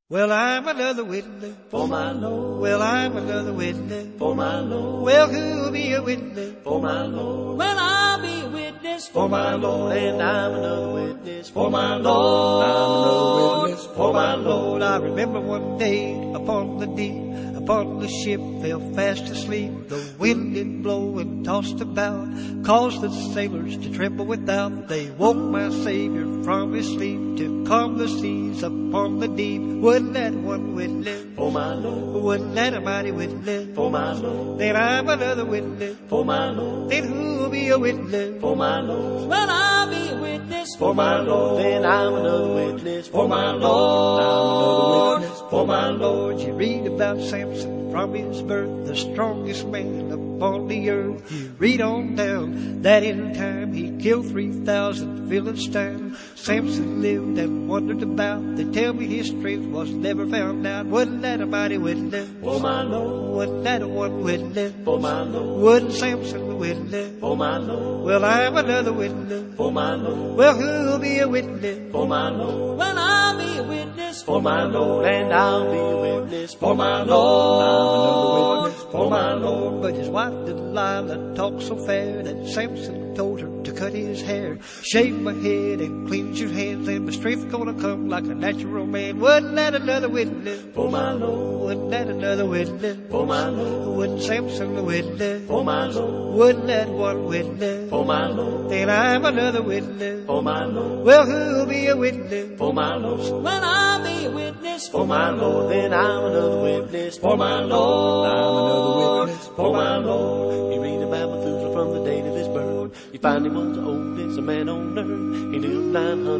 Well, I'm another witness for my Lord. Well, I'm another witness for my Lord. Well, who'll be a witness for my Lord? Well, I'll be a witness for my Lord, and I'm another witness for my Lord. I'm another witness for my Lord. I remember one day upon the deep, upon the ship fell fast asleep. The wind did blow and tossed about, caused the sailors to tremble without. They woke my Savior from his sleep to calm the seas upon the deep. Wouldn't that one witness for my Lord? Wouldn't that a mighty witness for my Lord? Then I'm another witness for my Lord. Then who'll be a witness for my Lord? Well, I'll be a witness for my Lord. Then I'm another witness for my Lord. I'm another witness for my Lord. You read about Samson from his birth, the strongest man upon the earth. You read on down that in time he killed 3,000 Philistines. Samson lived and wandered about. They tell me his strength was never found out. Wasn't that a mighty witness for my Lord? Wasn't that a one witness for my Lord? Wasn't Samson a witness for my Lord? Well, I'm another witness for my Lord. Well, who'll be a witness for my Lord? Well, I'll be a witness for my Lord, and I'll be a witness for my Lord. I'm another witness for my Lord. But his wife Delilah talked so fair that Samson told her to cut his hair. Shave my head and cleanse your hands, and my strength gonna come like a natural man. Wasn't that another witness for my Lord? Wasn't that another witness for my Lord? Wasn't Samson a witness for my Lord? Wasn't that one witness for my Lord? Then I'm another witness for my Lord. Well, who'll be a witness for my Lord? Well, I'll be a witness for my Lord. Then I'm another witness for my Lord. I'm another witness for my Lord. You read about Methuselah from the date of his birth. You find him was the oldest man on earth. He lived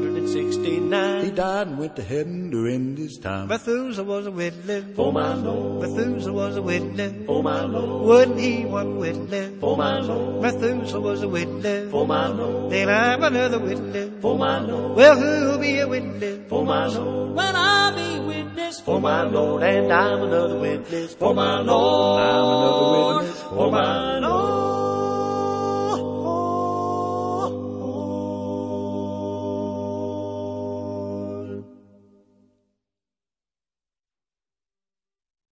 969. He died and went to heaven during his time. Methuselah was a witness for my Lord. Methuselah was a witness for my Lord. Wasn't he one witness for my Lord? Methuselah was a witness for my Lord. Then I'm another witness for my Lord. Well, who'll be a witness for my Lord? Well, I'll be a witness for my Lord, and I'm another witness for my Lord. I'm another witness for my Lord.